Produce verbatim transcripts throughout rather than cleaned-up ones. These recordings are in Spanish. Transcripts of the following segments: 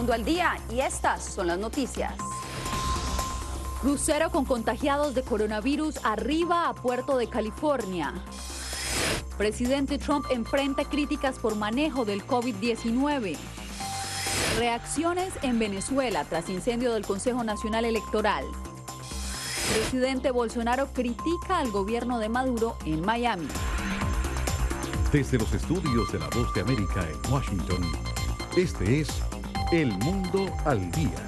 Mundo al Día y estas son las noticias. Crucero con contagiados de coronavirus arriba a Puerto de California. Presidente Trump enfrenta críticas por manejo del COVID diecinueve. Reacciones en Venezuela tras incendio del Consejo Nacional Electoral. Presidente Bolsonaro critica al gobierno de Maduro en Miami. Desde los estudios de La Voz de América en Washington, este es El Mundo al Día.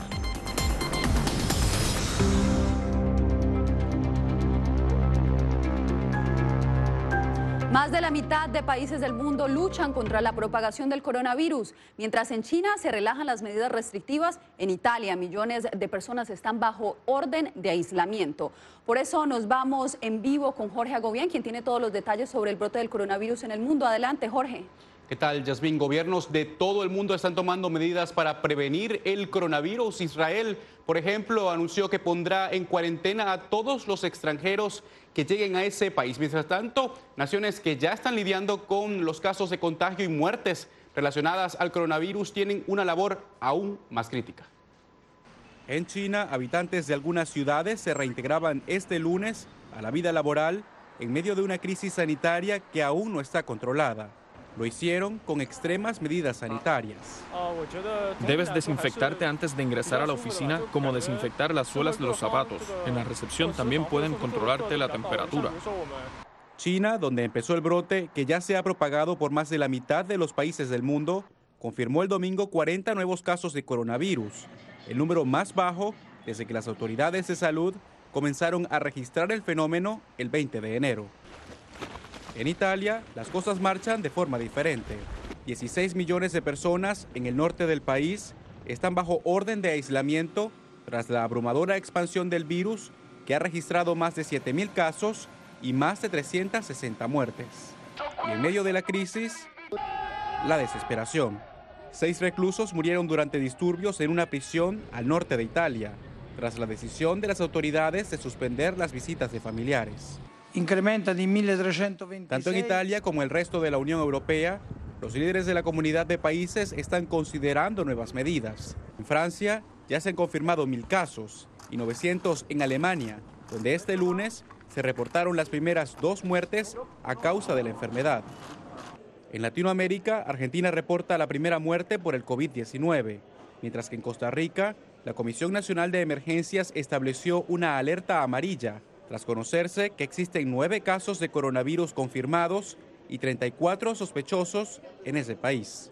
Más de la mitad de países del mundo luchan contra la propagación del coronavirus. Mientras en China se relajan las medidas restrictivas, en Italia millones de personas están bajo orden de aislamiento. Por eso nos vamos en vivo con Jorge Agobián, quien tiene todos los detalles sobre el brote del coronavirus en el mundo. Adelante, Jorge. ¿Qué tal, Yasmín? Gobiernos de todo el mundo están tomando medidas para prevenir el coronavirus. Israel, por ejemplo, anunció que pondrá en cuarentena a todos los extranjeros que lleguen a ese país. Mientras tanto, naciones que ya están lidiando con los casos de contagio y muertes relacionadas al coronavirus tienen una labor aún más crítica. En China, habitantes de algunas ciudades se reintegraban este lunes a la vida laboral en medio de una crisis sanitaria que aún no está controlada. Lo hicieron con extremas medidas sanitarias. Debes desinfectarte antes de ingresar a la oficina, como desinfectar las suelas de los zapatos. En la recepción también pueden controlarte la temperatura. China, donde empezó el brote, que ya se ha propagado por más de la mitad de los países del mundo, confirmó el domingo cuarenta nuevos casos de coronavirus, el número más bajo desde que las autoridades de salud comenzaron a registrar el fenómeno el veinte de enero. En Italia, las cosas marchan de forma diferente. dieciséis millones de personas en el norte del país están bajo orden de aislamiento tras la abrumadora expansión del virus que ha registrado más de siete mil casos y más de trescientas sesenta muertes. Y en medio de la crisis, la desesperación. Seis reclusos murieron durante disturbios en una prisión al norte de Italia, tras la decisión de las autoridades de suspender las visitas de familiares. Incrementa de mil trescientos veintiséis. Tanto en Italia como el resto de la Unión Europea, los líderes de la comunidad de países están considerando nuevas medidas. En Francia ya se han confirmado mil casos y novecientos en Alemania, donde este lunes se reportaron las primeras dos muertes a causa de la enfermedad. En Latinoamérica, Argentina reporta la primera muerte por el COVID diecinueve, mientras que en Costa Rica, la Comisión Nacional de Emergencias estableció una alerta amarilla tras conocerse que existen nueve casos de coronavirus confirmados y treinta y cuatro sospechosos en ese país.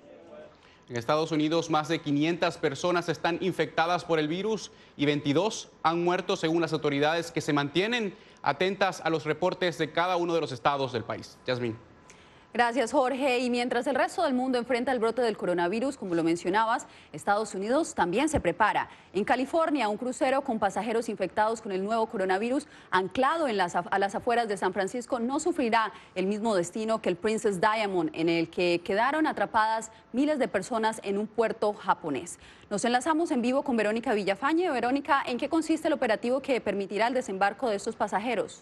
En Estados Unidos, más de quinientas personas están infectadas por el virus y veintidós han muerto según las autoridades, que se mantienen atentas a los reportes de cada uno de los estados del país. Yasmín. Gracias, Jorge. Y mientras el resto del mundo enfrenta el brote del coronavirus, como lo mencionabas, Estados Unidos también se prepara. En California, un crucero con pasajeros infectados con el nuevo coronavirus anclado en las, a las afueras de San Francisco no sufrirá el mismo destino que el Princess Diamond, en el que quedaron atrapadas miles de personas en un puerto japonés. Nos enlazamos en vivo con Verónica Villafañe. Verónica, ¿en qué consiste el operativo que permitirá el desembarco de estos pasajeros?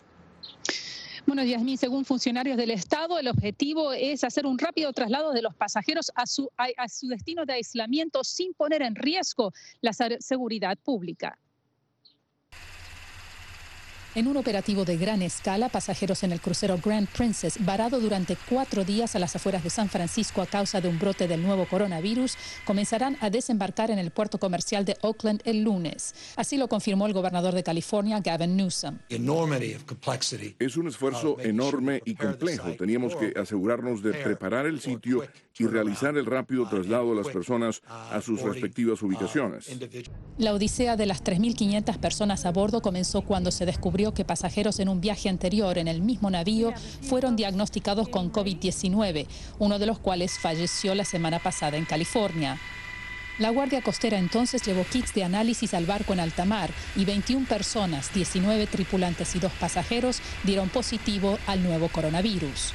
Bueno, Yasmín, según funcionarios del Estado, el objetivo es hacer un rápido traslado de los pasajeros a su, a, a su destino de aislamiento sin poner en riesgo la seguridad pública. En un operativo de gran escala, pasajeros en el crucero Grand Princess, varado durante cuatro días a las afueras de San Francisco a causa de un brote del nuevo coronavirus, comenzarán a desembarcar en el puerto comercial de Oakland el lunes. Así lo confirmó el gobernador de California, Gavin Newsom. Es un esfuerzo enorme y complejo. Teníamos que asegurarnos de preparar el sitio y realizar el rápido traslado de las personas a sus respectivas ubicaciones. La odisea de las tres mil quinientas personas a bordo comenzó cuando se descubrió que pasajeros en un viaje anterior en el mismo navío fueron diagnosticados con COVID diecinueve, uno de los cuales falleció la semana pasada en California. La Guardia Costera entonces llevó kits de análisis al barco en alta mar y veintiuna personas, diecinueve tripulantes y dos pasajeros, dieron positivo al nuevo coronavirus.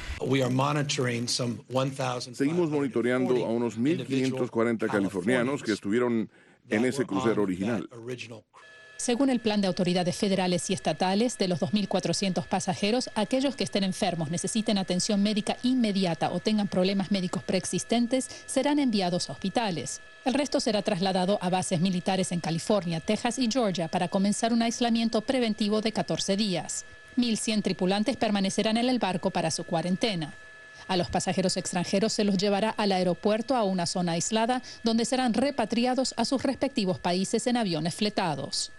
Seguimos monitoreando a unos mil quinientos cuarenta californianos que estuvieron en ese crucero original. Según el plan de autoridades federales y estatales, de los dos mil cuatrocientos pasajeros, aquellos que estén enfermos, necesiten atención médica inmediata o tengan problemas médicos preexistentes, serán enviados a hospitales. El resto será trasladado a bases militares en California, Texas y Georgia para comenzar un aislamiento preventivo de catorce días. mil cien tripulantes permanecerán en el barco para su cuarentena. A los pasajeros extranjeros se los llevará al aeropuerto a una zona aislada donde serán repatriados a sus respectivos países en aviones fletados.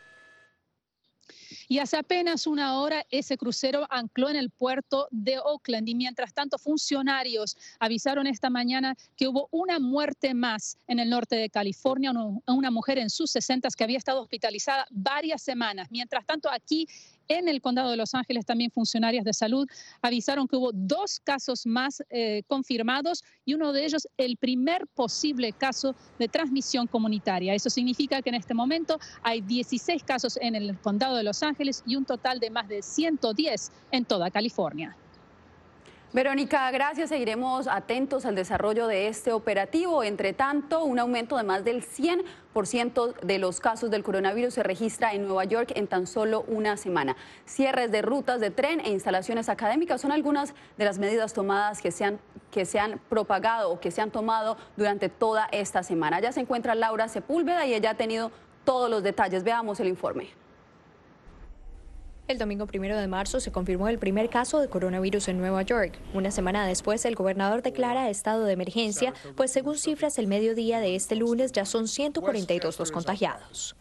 Y hace apenas una hora ese crucero ancló en el puerto de Oakland y mientras tanto funcionarios avisaron esta mañana que hubo una muerte más en el norte de California, una mujer en sus sesentas que había estado hospitalizada varias semanas. Mientras tanto aquí en el condado de Los Ángeles también funcionarias de salud avisaron que hubo dos casos más eh, confirmados y uno de ellos el primer posible caso de transmisión comunitaria. Eso significa que en este momento hay dieciséis casos en el condado de Los Ángeles y un total de más de ciento diez en toda California. Verónica, gracias. Seguiremos atentos al desarrollo de este operativo. Entre tanto, un aumento de más del cien por ciento de los casos del coronavirus se registra en Nueva York en tan solo una semana. Cierres de rutas de tren e instalaciones académicas son algunas de las medidas tomadas que se han, que se han propagado o que se han tomado durante toda esta semana. Ya se encuentra Laura Sepúlveda y ella ha tenido todos los detalles. Veamos el informe. El domingo primero de marzo se confirmó el primer caso de coronavirus en Nueva York. Una semana después, el gobernador declara estado de emergencia, pues según cifras el mediodía de este lunes ya son ciento cuarenta y dos los contagiados.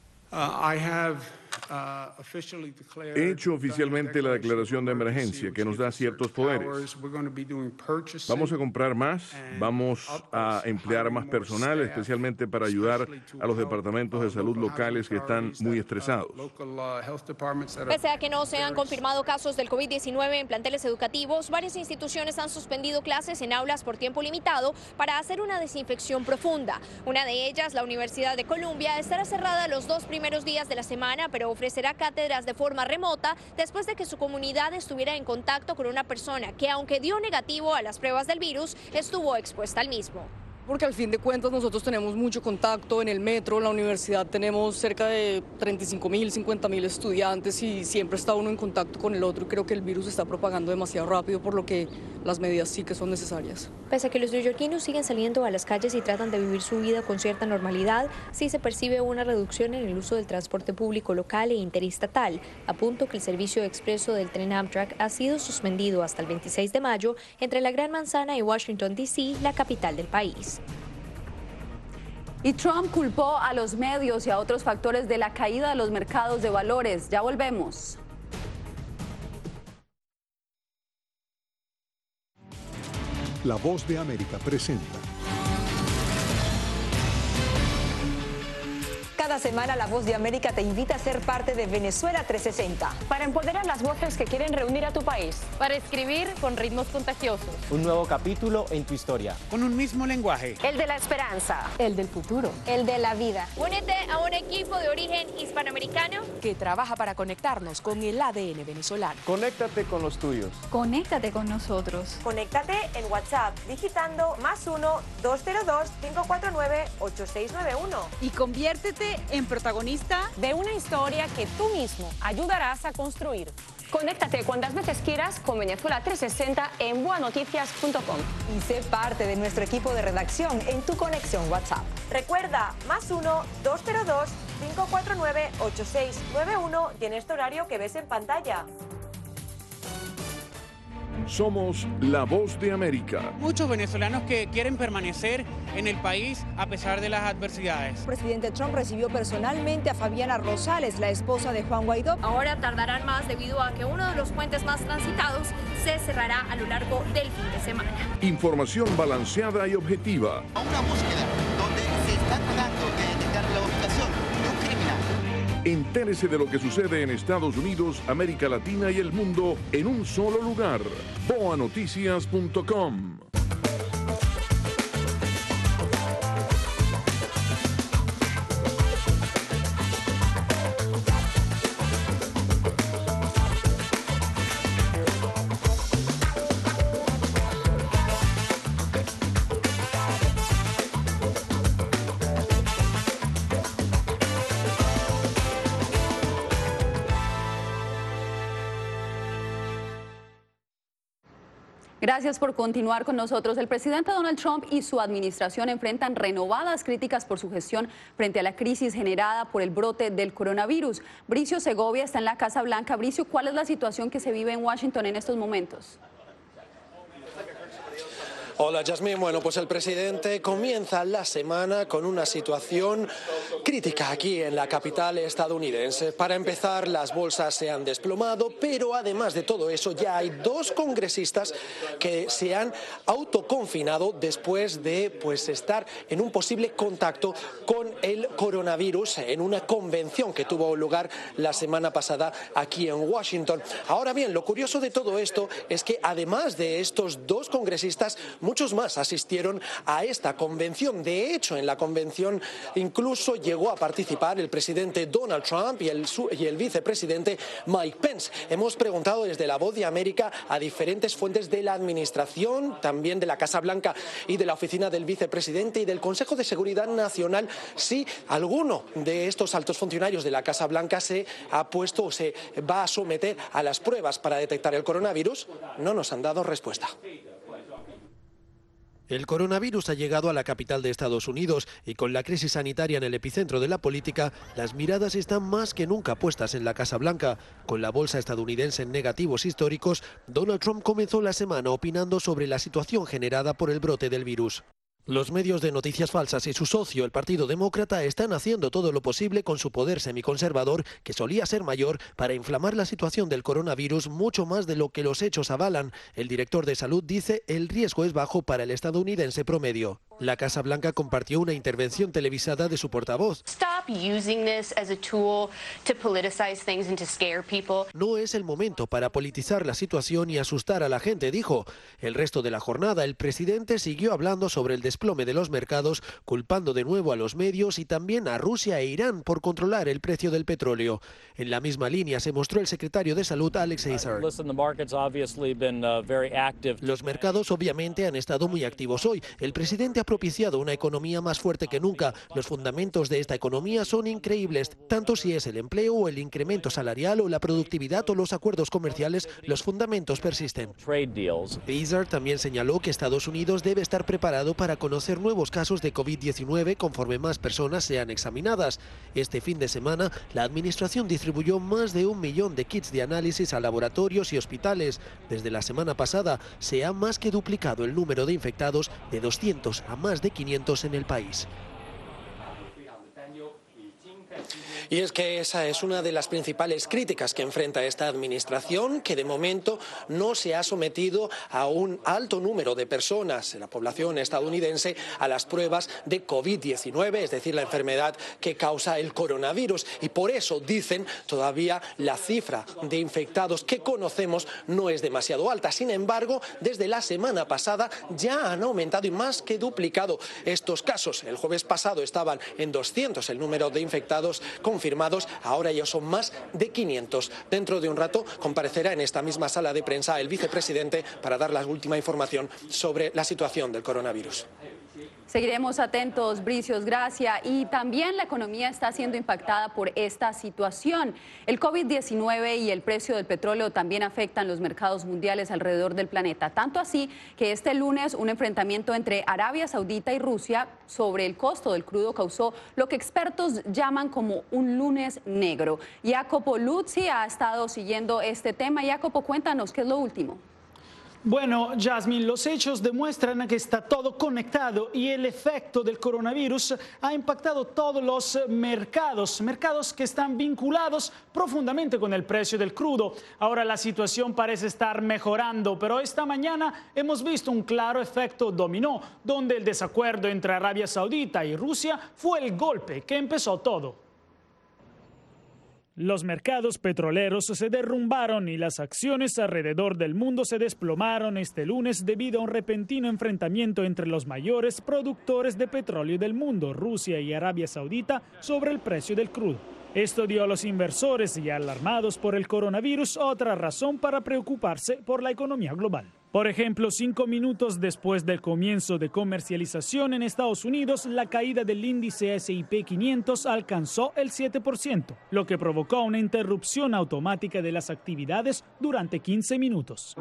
He hecho oficialmente la declaración de emergencia que nos da ciertos poderes. Vamos a comprar más, vamos a emplear más personal, especialmente para ayudar a los departamentos de salud locales que están muy estresados. Pese a que no se han confirmado casos del COVID diecinueve en planteles educativos, varias instituciones han suspendido clases en aulas por tiempo limitado para hacer una desinfección profunda. Una de ellas, la Universidad de Columbia, estará cerrada los dos primeros días de la semana, pero ofrecerá cátedras de forma remota después de que su comunidad estuviera en contacto con una persona que, aunque dio negativo a las pruebas del virus, estuvo expuesta al mismo. Porque al fin de cuentas nosotros tenemos mucho contacto en el metro, en la universidad tenemos cerca de treinta y cinco mil, cincuenta mil estudiantes y siempre está uno en contacto con el otro. Creo que el virus se está propagando demasiado rápido, por lo que las medidas sí que son necesarias. Pese a que los neoyorquinos siguen saliendo a las calles y tratan de vivir su vida con cierta normalidad, sí se percibe una reducción en el uso del transporte público local e interestatal, a punto que el servicio expreso del tren Amtrak ha sido suspendido hasta el veintiséis de mayo entre la Gran Manzana y Washington, D C, la capital del país. Y Trump culpó a los medios y a otros factores de la caída de los mercados de valores. Ya volvemos. La Voz de América presenta. Cada semana La Voz de América te invita a ser parte de Venezuela trescientos sesenta. Para empoderar las voces que quieren reunir a tu país. Para escribir con ritmos contagiosos. Un nuevo capítulo en tu historia. Con un mismo lenguaje. El de la esperanza. El del futuro. El de la vida. Únete a un equipo de origen hispanoamericano que trabaja para conectarnos con el A D N venezolano. Conéctate con los tuyos. Conéctate con nosotros. Conéctate en WhatsApp digitando más uno, dos cero dos, cinco cuatro nueve, ocho seis nueve uno. Y conviértete en protagonista de una historia que tú mismo ayudarás a construir. Conéctate cuantas veces quieras con Venezuela trescientos sesenta en boa noticias punto com. Y sé parte de nuestro equipo de redacción en tu conexión WhatsApp. Recuerda, más uno, dos cero dos, cinco cuatro nueve, ocho seis nueve uno y en este horario que ves en pantalla. Somos La Voz de América. Muchos venezolanos que quieren permanecer en el país a pesar de las adversidades. El presidente Trump recibió personalmente a Fabiana Rosales, la esposa de Juan Guaidó. Ahora tardarán más debido a que uno de los puentes más transitados se cerrará a lo largo del fin de semana. Información balanceada y objetiva. Una búsqueda donde se está tratando de detectar la ubicación de un criminal. Entérese de lo que sucede en Estados Unidos, América Latina y el mundo en un solo lugar. boa noticias punto com. Gracias por continuar con nosotros. El presidente Donald Trump y su administración enfrentan renovadas críticas por su gestión frente a la crisis generada por el brote del coronavirus. Bricio Segovia está en la Casa Blanca. Bricio, ¿cuál es la situación que se vive en Washington en estos momentos? Hola, Yasmín. Bueno, pues el presidente comienza la semana con una situación crítica aquí en la capital estadounidense. Para empezar, las bolsas se han desplomado, pero además de todo eso ya hay dos congresistas que se han autoconfinado después de pues estar en un posible contacto con el coronavirus en una convención que tuvo lugar la semana pasada aquí en Washington. Ahora bien, lo curioso de todo esto es que además de estos dos congresistas, muchos más asistieron a esta convención. De hecho, en la convención incluso llegó a participar el presidente Donald Trump y el, y el vicepresidente Mike Pence. Hemos preguntado desde La Voz de América a diferentes fuentes de la administración, también de la Casa Blanca y de la oficina del vicepresidente y del Consejo de Seguridad Nacional, si alguno de estos altos funcionarios de la Casa Blanca se ha puesto o se va a someter a las pruebas para detectar el coronavirus. No nos han dado respuesta. El coronavirus ha llegado a la capital de Estados Unidos y con la crisis sanitaria en el epicentro de la política, las miradas están más que nunca puestas en la Casa Blanca. Con la bolsa estadounidense en negativos históricos, Donald Trump comenzó la semana opinando sobre la situación generada por el brote del virus. Los medios de noticias falsas y su socio, el Partido Demócrata, están haciendo todo lo posible con su poder semiconservador, que solía ser mayor, para inflamar la situación del coronavirus mucho más de lo que los hechos avalan. El director de salud dice el riesgo es bajo para el estadounidense promedio. La Casa Blanca compartió una intervención televisada de su portavoz. No es el momento para politizar la situación y asustar a la gente, dijo. El resto de la jornada, el presidente siguió hablando sobre el desplome de los mercados, culpando de nuevo a los medios y también a Rusia e Irán por controlar el precio del petróleo. En la misma línea se mostró el secretario de Salud, Alex Azar. Los mercados obviamente han estado muy activos hoy. El presidente ha propiciado una economía más fuerte que nunca. Los fundamentos de esta economía son increíbles, tanto si es el empleo o el incremento salarial o la productividad o los acuerdos comerciales, los fundamentos persisten. Azar también señaló que Estados Unidos debe estar preparado para conocer nuevos casos de COVID diecinueve conforme más personas sean examinadas. Este fin de semana, la administración distribuyó más de un millón de kits de análisis a laboratorios y hospitales. Desde la semana pasada, se ha más que duplicado el número de infectados de doscientos a más de quinientos en el país. Y es que esa es una de las principales críticas que enfrenta esta administración, que de momento no se ha sometido a un alto número de personas en la población estadounidense a las pruebas de COVID diecinueve, es decir, la enfermedad que causa el coronavirus. Y por eso, dicen, todavía la cifra de infectados que conocemos no es demasiado alta. Sin embargo, desde la semana pasada ya han aumentado y más que duplicado estos casos. El jueves pasado estaban en doscientos el número de infectados confirmados, ahora ya son más de quinientos. Dentro de un rato comparecerá en esta misma sala de prensa el vicepresidente para dar la última información sobre la situación del coronavirus. Seguiremos atentos, Bricios, gracias. Y también la economía está siendo impactada por esta situación. El COVID diecinueve y el precio del petróleo también afectan los mercados mundiales alrededor del planeta. Tanto así que este lunes un enfrentamiento entre Arabia Saudita y Rusia sobre el costo del crudo causó lo que expertos llaman como un lunes negro. Jacopo Luzzi ha estado siguiendo este tema. Jacopo, cuéntanos, ¿qué es lo último? Bueno, Yasmín, los hechos demuestran que está todo conectado y el efecto del coronavirus ha impactado todos los mercados, mercados que están vinculados profundamente con el precio del crudo. Ahora la situación parece estar mejorando, pero esta mañana hemos visto un claro efecto dominó, donde el desacuerdo entre Arabia Saudita y Rusia fue el golpe que empezó todo. Los mercados petroleros se derrumbaron y las acciones alrededor del mundo se desplomaron este lunes debido a un repentino enfrentamiento entre los mayores productores de petróleo del mundo, Rusia y Arabia Saudita, sobre el precio del crudo. Esto dio a los inversores y alarmados por el coronavirus otra razón para preocuparse por la economía global. Por ejemplo, cinco minutos después del comienzo de comercialización en Estados Unidos, la caída del índice ese y pe quinientos alcanzó el siete por ciento, lo que provocó una interrupción automática de las actividades durante quince minutos.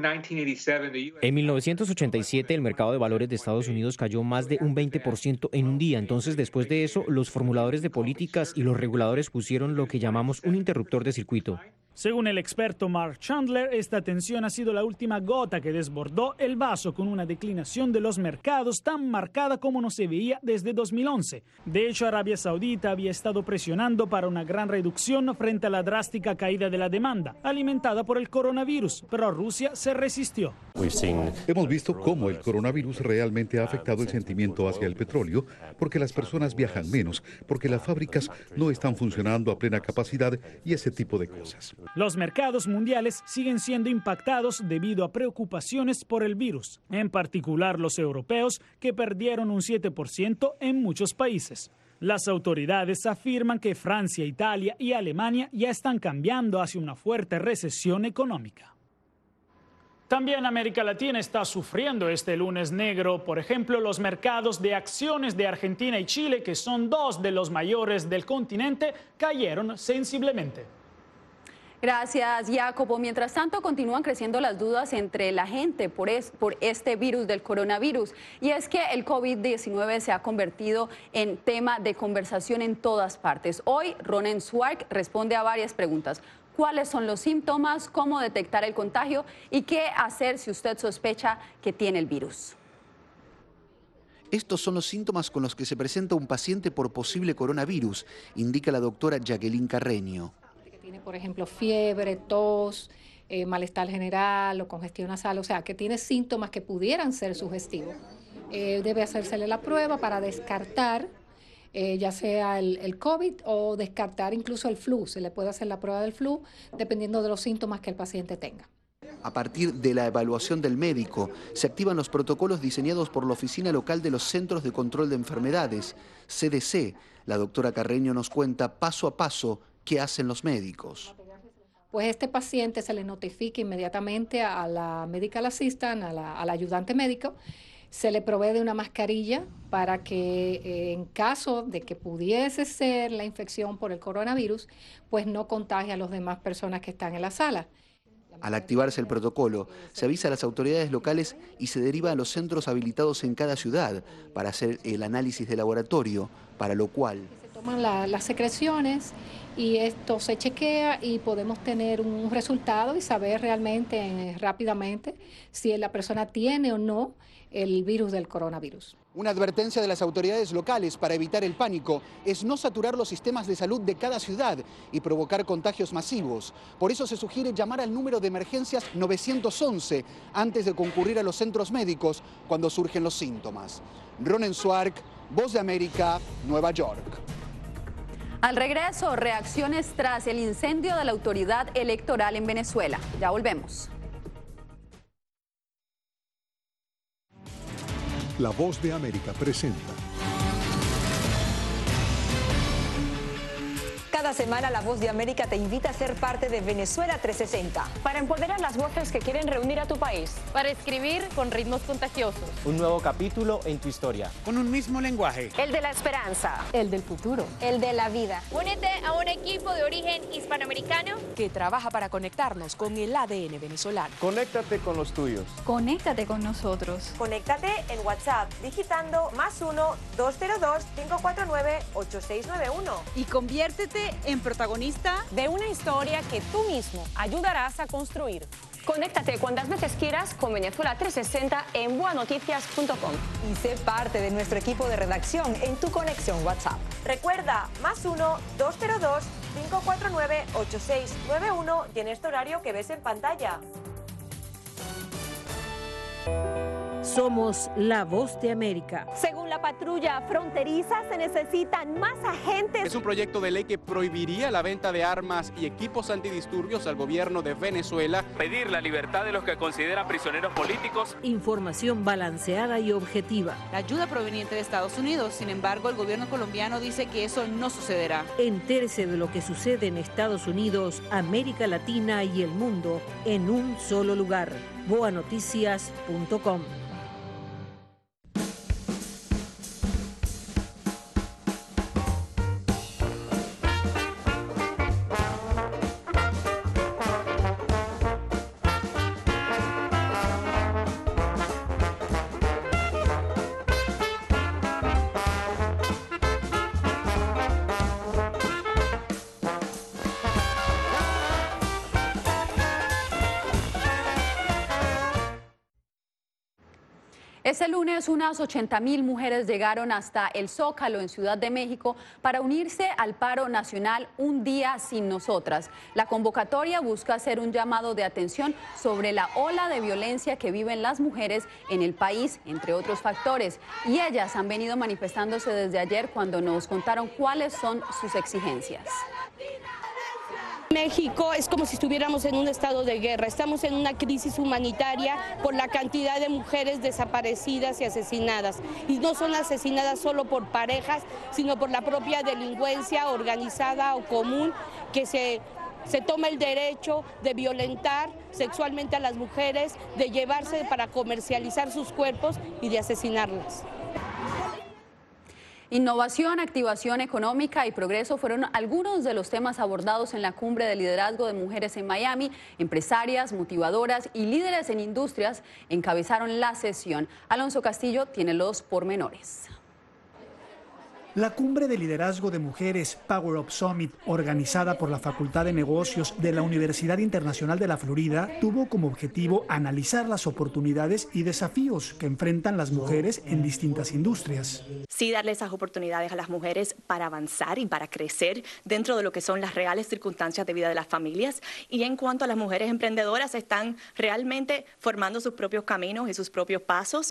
En mil novecientos ochenta y siete, el mercado de valores de Estados Unidos cayó más de un veinte por ciento en un día. Entonces, después de eso, los formuladores de políticas y los reguladores pusieron lo que llamamos un interruptor de circuito. Según el experto Mark Chandler, esta tensión ha sido la última gota que desbordó el vaso, con una declinación de los mercados tan marcada como no se veía desde dos mil once. De hecho, Arabia Saudita había estado presionando para una gran reducción frente a la drástica caída de la demanda, alimentada por el coronavirus, pero Rusia se resistió. Hemos visto cómo el coronavirus realmente ha afectado el sentimiento hacia el petróleo, porque las personas viajan menos, porque las fábricas no están funcionando a plena capacidad y ese tipo de cosas. Los mercados mundiales siguen siendo impactados debido a preocupaciones por el virus, en particular los europeos, que perdieron un siete por ciento en muchos países. Las autoridades afirman que Francia, Italia y Alemania ya están cambiando hacia una fuerte recesión económica. También América Latina está sufriendo este lunes negro. Por ejemplo, los mercados de acciones de Argentina y Chile, que son dos de los mayores del continente, cayeron sensiblemente. Gracias, Jacopo. Mientras tanto, continúan creciendo las dudas entre la gente por, es, por este virus del coronavirus. Y es que el COVID diecinueve se ha convertido en tema de conversación en todas partes. Hoy, Ronen Swark responde a varias preguntas. ¿Cuáles son los síntomas? ¿Cómo detectar el contagio? ¿Y qué hacer si usted sospecha que tiene el virus? Estos son los síntomas con los que se presenta un paciente por posible coronavirus, indica la doctora Jacqueline Carreño. Tiene, por ejemplo, fiebre, tos, eh, malestar general o congestión nasal, o sea, que tiene síntomas que pudieran ser sugestivos. Eh, debe hacérsele la prueba para descartar, eh, ya sea el, el COVID o descartar incluso el flu. Se le puede hacer la prueba del flu dependiendo de los síntomas que el paciente tenga. A partir de la evaluación del médico, se activan los protocolos diseñados por la Oficina Local de los Centros de Control de Enfermedades, C D C. La doctora Carreño nos cuenta paso a paso qué hacen los médicos. Pues este paciente se le notifica inmediatamente a la medical assistant, a la, al ayudante médico, se le provee de una mascarilla para que eh, en caso de que pudiese ser la infección por el coronavirus, pues no contagie a las demás personas que están en la sala. Al activarse el protocolo, se avisa a las autoridades locales y se deriva a los centros habilitados en cada ciudad para hacer el análisis de laboratorio, para lo cual se toman la, las secreciones y esto se chequea y podemos tener un resultado y saber realmente eh, rápidamente si la persona tiene o no el virus del coronavirus. Una advertencia de las autoridades locales para evitar el pánico es no saturar los sistemas de salud de cada ciudad y provocar contagios masivos. Por eso se sugiere llamar al número de emergencias nueve once antes de concurrir a los centros médicos cuando surgen los síntomas. Ronen Swark, Voz de América, Nueva York. Al regreso, reacciones tras el incendio de la autoridad electoral en Venezuela. Ya volvemos. La Voz de América presenta. Cada semana La Voz de América te invita a ser parte de Venezuela trescientos sesenta. Para empoderar las voces que quieren reunir a tu país. Para escribir con ritmos contagiosos. Un nuevo capítulo en tu historia. Con un mismo lenguaje. El de la esperanza. El del futuro. El de la vida. Únete a un equipo de origen hispanoamericano que trabaja para conectarnos con el A D N venezolano. Conéctate con los tuyos. Conéctate con nosotros. Conéctate en WhatsApp digitando más uno dos cero dos cinco cuatro nueve ocho seis nueve uno. Y conviértete en protagonista de una historia que tú mismo ayudarás a construir. Conéctate cuantas veces quieras con Venezuela trescientos sesenta en boa noticias punto com. Y sé parte de nuestro equipo de redacción en tu conexión WhatsApp. Recuerda, más uno dos cero dos cinco cuatro nueve ocho seis nueve uno y en este horario que ves en pantalla. Somos la voz de América. Según la patrulla fronteriza, se necesitan más agentes. Es un proyecto de ley que prohibiría la venta de armas y equipos antidisturbios al gobierno de Venezuela. Pedir la libertad de los que consideran prisioneros políticos. Información balanceada y objetiva. La ayuda proveniente de Estados Unidos, sin embargo, el gobierno colombiano dice que eso no sucederá. Entérese de lo que sucede en Estados Unidos, América Latina y el mundo en un solo lugar. boa noticias punto com. Este lunes, unas ochenta mil mujeres llegaron hasta el Zócalo en Ciudad de México para unirse al paro nacional Un Día Sin Nosotras. La convocatoria busca hacer un llamado de atención sobre la ola de violencia que viven las mujeres en el país, entre otros factores. Y ellas han venido manifestándose desde ayer cuando nos contaron cuáles son sus exigencias. México es como si estuviéramos en un estado de guerra, estamos en una crisis humanitaria por la cantidad de mujeres desaparecidas y asesinadas. Y no son asesinadas solo por parejas, sino por la propia delincuencia organizada o común que se, se toma el derecho de violentar sexualmente a las mujeres, de llevarse para comercializar sus cuerpos y de asesinarlas. Innovación, activación económica y progreso fueron algunos de los temas abordados en la cumbre de liderazgo de mujeres en Miami. Empresarias, motivadoras y líderes en industrias encabezaron la sesión. Alonso Castillo tiene los pormenores. La cumbre de liderazgo de mujeres Power Up Summit, organizada por la Facultad de Negocios de la Universidad Internacional de la Florida, tuvo como objetivo analizar las oportunidades y desafíos que enfrentan las mujeres en distintas industrias. Sí, darle esas oportunidades a las mujeres para avanzar y para crecer dentro de lo que son las reales circunstancias de vida de las familias. Y en cuanto a las mujeres emprendedoras, están realmente formando sus propios caminos y sus propios pasos.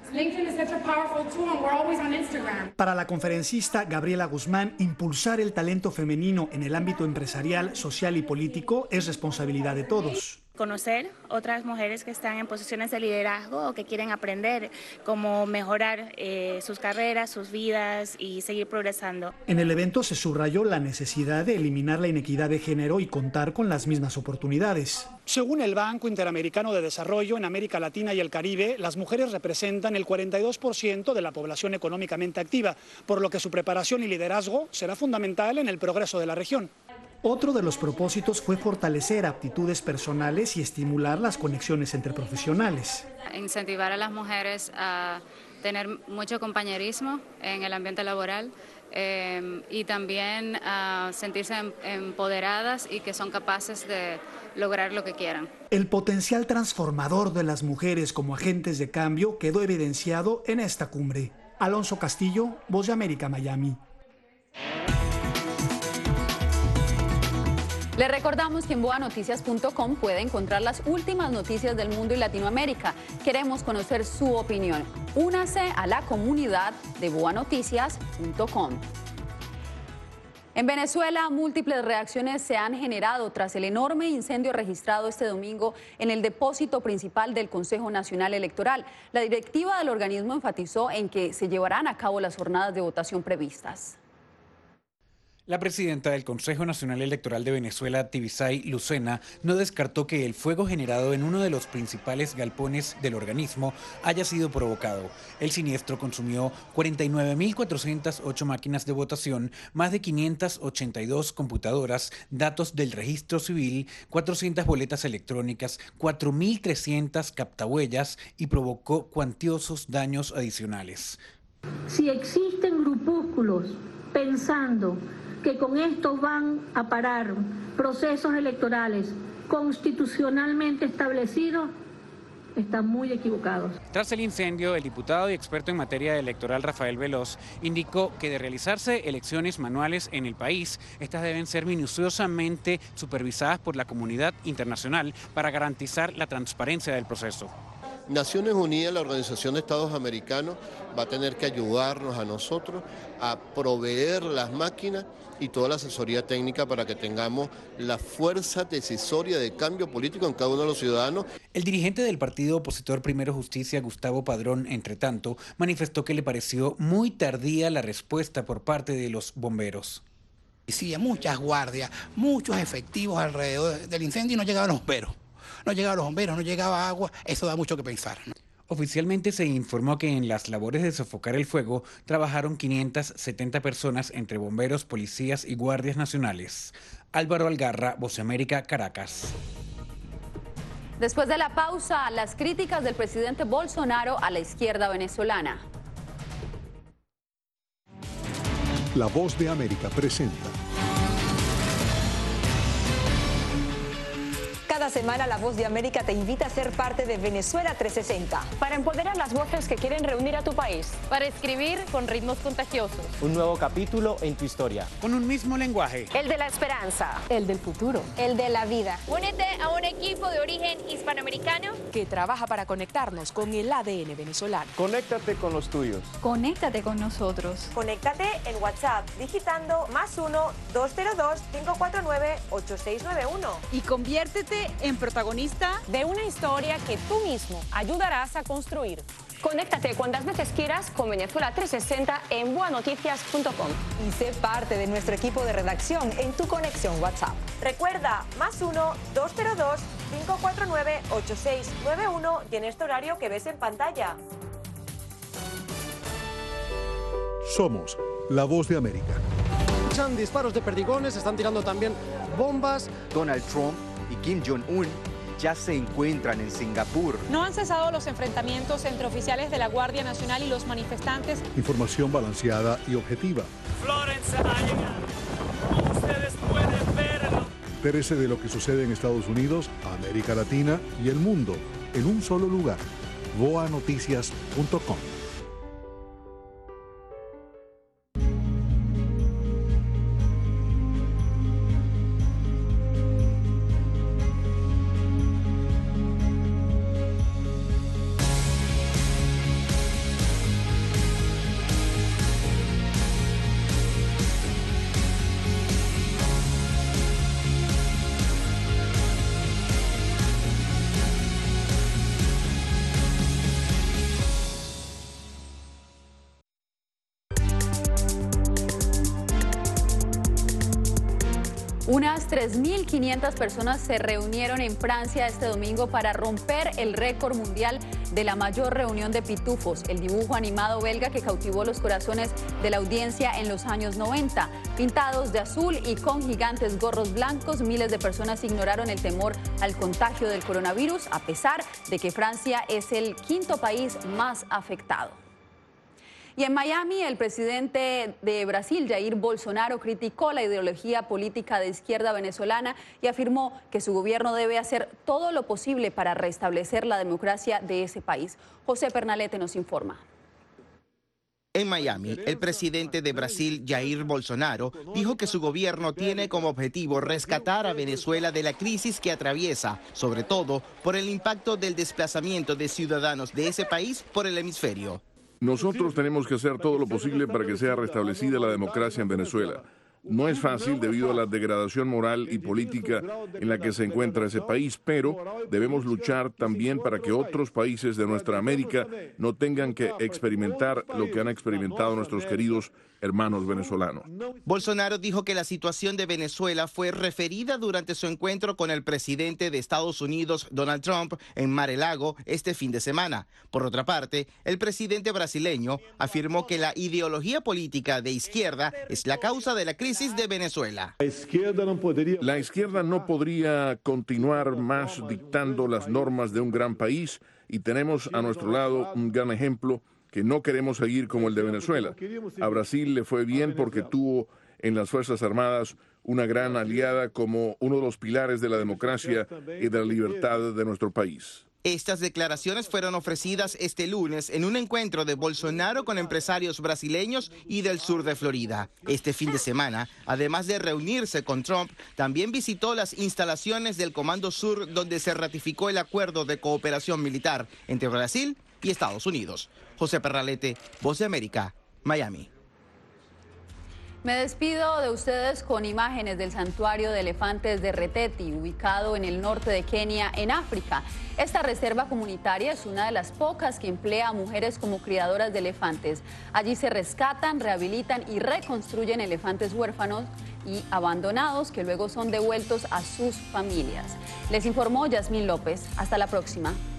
Para la conferencista Gabriela Guzmán, impulsar el talento femenino en el ámbito empresarial, social y político es responsabilidad de todos. Conocer otras mujeres que están en posiciones de liderazgo o que quieren aprender cómo mejorar eh, sus carreras, sus vidas y seguir progresando. En el evento se subrayó la necesidad de eliminar la inequidad de género y contar con las mismas oportunidades. Según el Banco Interamericano de Desarrollo, en América Latina y el Caribe, las mujeres representan el cuarenta y dos por ciento de la población económicamente activa, por lo que su preparación y liderazgo será fundamental en el progreso de la región. Otro de los propósitos fue fortalecer aptitudes personales y estimular las conexiones entre profesionales. Incentivar a las mujeres a tener mucho compañerismo en el ambiente laboral eh, y también a sentirse empoderadas y que son capaces de lograr lo que quieran. El potencial transformador de las mujeres como agentes de cambio quedó evidenciado en esta cumbre. Alonso Castillo, Voz de América, Miami. Le recordamos que en boa noticias punto com puede encontrar las últimas noticias del mundo y Latinoamérica. Queremos conocer su opinión. Únase a la comunidad de boa noticias punto com. En Venezuela, múltiples reacciones se han generado tras el enorme incendio registrado este domingo en el depósito principal del Consejo Nacional Electoral. La directiva del organismo enfatizó en que se llevarán a cabo las jornadas de votación previstas. La presidenta del Consejo Nacional Electoral de Venezuela, Tibisay Lucena, no descartó que el fuego generado en uno de los principales galpones del organismo haya sido provocado. El siniestro consumió cuarenta y nueve mil cuatrocientas ocho máquinas de votación, más de quinientas ochenta y dos computadoras, datos del registro civil, cuatrocientas boletas electrónicas, cuatro mil trescientas captahuellas y provocó cuantiosos daños adicionales. Si existen grupúsculos pensando que con esto van a parar procesos electorales constitucionalmente establecidos, están muy equivocados. Tras el incendio, el diputado y experto en materia electoral Rafael Veloz indicó que de realizarse elecciones manuales en el país, estas deben ser minuciosamente supervisadas por la comunidad internacional para garantizar la transparencia del proceso. Naciones Unidas, la Organización de Estados Americanos, va a tener que ayudarnos a nosotros a proveer las máquinas y toda la asesoría técnica para que tengamos la fuerza decisoria de cambio político en cada uno de los ciudadanos. El dirigente del partido opositor Primero Justicia, Gustavo Padrón, entre tanto, manifestó que le pareció muy tardía la respuesta por parte de los bomberos. Sí, muchas guardias, muchos efectivos alrededor del incendio y no llegaban los bomberos. No llegaban los bomberos, no llegaba agua, eso da mucho que pensar. Oficialmente se informó que en las labores de sofocar el fuego trabajaron quinientas setenta personas entre bomberos, policías y guardias nacionales. Álvaro Algarra, Voz de América, Caracas. Después de la pausa, las críticas del presidente Bolsonaro a la izquierda venezolana. La Voz de América presenta. Cada semana La Voz de América te invita a ser parte de Venezuela trescientos sesenta. Para empoderar las voces que quieren reunir a tu país. Para escribir con ritmos contagiosos. Un nuevo capítulo en tu historia. Con un mismo lenguaje. El de la esperanza. El del futuro. El de la vida. Únete a un equipo de origen hispanoamericano que trabaja para conectarnos con el A D N venezolano. Conéctate con los tuyos. Conéctate con nosotros. Conéctate en WhatsApp digitando más uno dos cero dos cinco cuatro nueve ocho seis nueve uno. Y conviértete en protagonista de una historia que tú mismo ayudarás a construir. Conéctate cuantas veces quieras con Venezuela trescientos sesenta en boa noticias punto com. Y sé parte de nuestro equipo de redacción en tu conexión WhatsApp. Recuerda, más uno dos cero dos cinco cuatro nueve ocho seis nueve uno y en este horario que ves en pantalla. Somos La Voz de América. Escuchan disparos de perdigones, están tirando también bombas. Donald Trump y Kim Jong-un ya se encuentran en Singapur. No han cesado los enfrentamientos entre oficiales de la Guardia Nacional y los manifestantes. Información balanceada y objetiva. Florence ha llegado. Ustedes pueden verlo. Entérese de lo que sucede en Estados Unidos, América Latina y el mundo en un solo lugar. boa noticias punto com. Unas tres mil quinientas personas se reunieron en Francia este domingo para romper el récord mundial de la mayor reunión de pitufos, el dibujo animado belga que cautivó los corazones de la audiencia en los años noventa. Pintados de azul y con gigantes gorros blancos, miles de personas ignoraron el temor al contagio del coronavirus, a pesar de que Francia es el quinto país más afectado. Y en Miami, el presidente de Brasil, Jair Bolsonaro, criticó la ideología política de izquierda venezolana y afirmó que su gobierno debe hacer todo lo posible para restablecer la democracia de ese país. José Pernalete nos informa. En Miami, el presidente de Brasil, Jair Bolsonaro, dijo que su gobierno tiene como objetivo rescatar a Venezuela de la crisis que atraviesa, sobre todo por el impacto del desplazamiento de ciudadanos de ese país por el hemisferio. Nosotros tenemos que hacer todo lo posible para que sea restablecida la democracia en Venezuela. No es fácil debido a la degradación moral y política en la que se encuentra ese país, pero debemos luchar también para que otros países de nuestra América no tengan que experimentar lo que han experimentado nuestros queridos hermanos venezolanos. Bolsonaro dijo que la situación de Venezuela fue referida durante su encuentro con el presidente de Estados Unidos, Donald Trump, en Mar-a-Lago este fin de semana. Por otra parte, el presidente brasileño afirmó que la ideología política de izquierda es la causa de la crisis de Venezuela. La izquierda no podría continuar más dictando las normas de un gran país y tenemos a nuestro lado un gran ejemplo que no queremos seguir como el de Venezuela. A Brasil le fue bien porque tuvo en las Fuerzas Armadas una gran aliada como uno de los pilares de la democracia y de la libertad de nuestro país. Estas declaraciones fueron ofrecidas este lunes en un encuentro de Bolsonaro con empresarios brasileños y del sur de Florida. Este fin de semana, además de reunirse con Trump, también visitó las instalaciones del Comando Sur, donde se ratificó el acuerdo de cooperación militar entre Brasil y Estados Unidos. José Perralete, Voz de América, Miami. Me despido de ustedes con imágenes del santuario de elefantes de Reteti, ubicado en el norte de Kenia, en África. Esta reserva comunitaria es una de las pocas que emplea a mujeres como criadoras de elefantes. Allí se rescatan, rehabilitan y reconstruyen elefantes huérfanos y abandonados que luego son devueltos a sus familias. Les informó Yasmín López. Hasta la próxima.